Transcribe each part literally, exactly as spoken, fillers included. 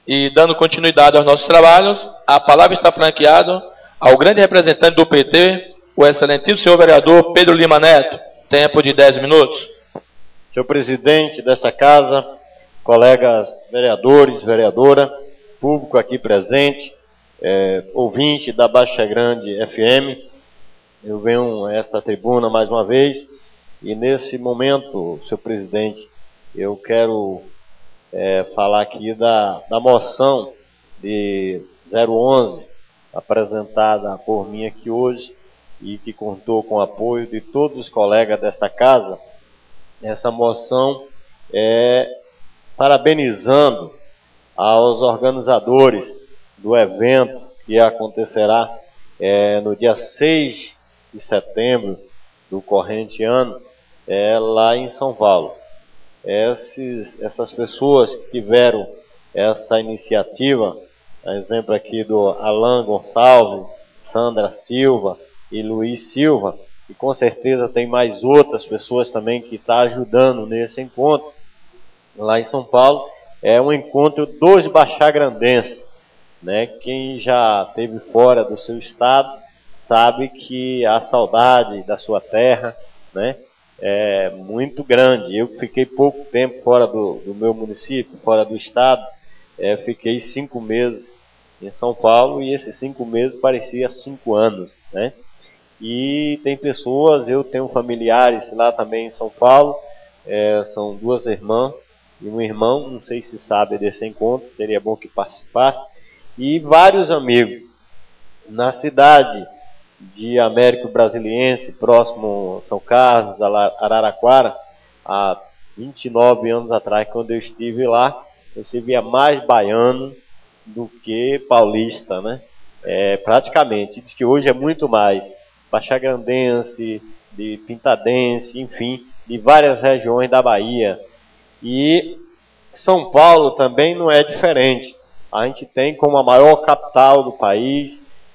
E dando continuidade aos nossos trabalhos, a palavra está franqueada ao grande representante do P T, o excelentíssimo senhor vereador Pedro Lima Neto. Tempo de dez minutos. Senhor presidente desta casa, colegas vereadores, vereadora, público aqui presente, é, ouvinte da Baixa Grande F M, eu venho a esta tribuna mais uma vez e nesse momento, senhor presidente, eu quero é, falar aqui da, da moção de zero onze, apresentada por mim aqui hoje e que contou com o apoio de todos os colegas desta casa. Essa moção é parabenizando aos organizadores do evento que acontecerá é, no dia seis de setembro do corrente ano, é, lá em São Paulo. Esses, essas pessoas que tiveram essa iniciativa, a exemplo aqui do Alan Gonçalves, Sandra Silva e Luiz Silva, e com certeza tem mais outras pessoas também que estão ajudando nesse encontro, lá em São Paulo. É um encontro dos baixagrandenses, né? Quem já esteve fora do seu estado sabe que a saudade da sua terra, né, é muito grande. Eu fiquei pouco tempo fora do, do meu município, fora do estado, é, fiquei cinco meses em São Paulo e esses cinco meses parecia cinco anos, né? E tem pessoas, eu tenho familiares lá também em São Paulo, é, são duas irmãs e um irmão, não sei se sabe desse encontro, seria bom que participasse, e vários amigos. Na cidade de Américo Brasiliense, próximo a São Carlos, Araraquara, há vinte e nove anos atrás, quando eu estive lá, você via mais baiano do que paulista, né? É, praticamente, diz que hoje é muito mais baixagrandense, de pintadense, enfim, de várias regiões da Bahia. E São Paulo também não é diferente. A gente tem como a maior capital do país,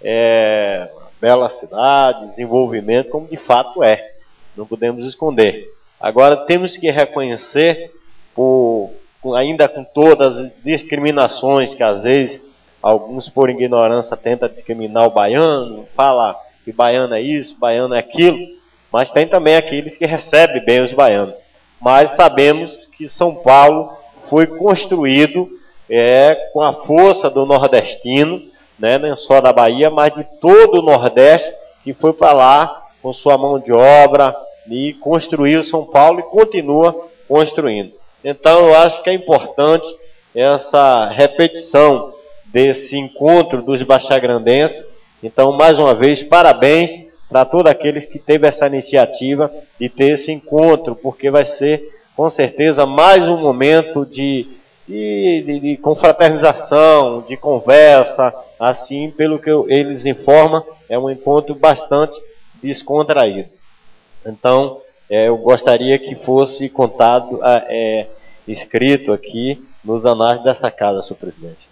é, bela cidade, desenvolvimento, como de fato é. Não podemos esconder. Agora temos que reconhecer, por, ainda com todas as discriminações que às vezes alguns por ignorância tentam discriminar o baiano, fala que baiano é isso, baiano é aquilo, mas tem também aqueles que recebem bem os baianos. Mas sabemos que São Paulo foi construído é, com a força do nordestino, né, não só da Bahia, mas de todo o Nordeste, que foi para lá com sua mão de obra e construiu São Paulo e continua construindo. Então eu acho que é importante essa repetição desse encontro dos baixagrandenses. Então, mais uma vez, parabéns para todos aqueles que teve essa iniciativa de ter esse encontro, porque vai ser, com certeza, mais um momento de, de, de, de confraternização, de conversa, assim, pelo que eu, eles informam, é um encontro bastante descontraído. Então, é, eu gostaria que fosse contado, é, escrito aqui nos anais dessa casa, senhor presidente.